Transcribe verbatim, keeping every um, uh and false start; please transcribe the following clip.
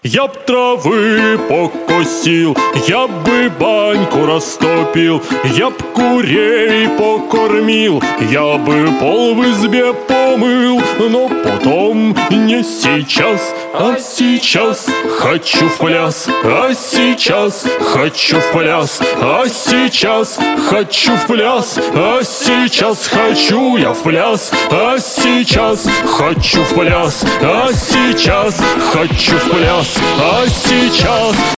Я б травы покосил, я бы баньку растопил, я б курей покормил, я бы пол в избе помыл, но потом не сейчас, а сейчас хочу в пляс, а сейчас хочу в пляс, а сейчас хочу в пляс, а сейчас хочу я в пляс, а сейчас хочу в пляс, а сейчас хочу в пляс. А сейчас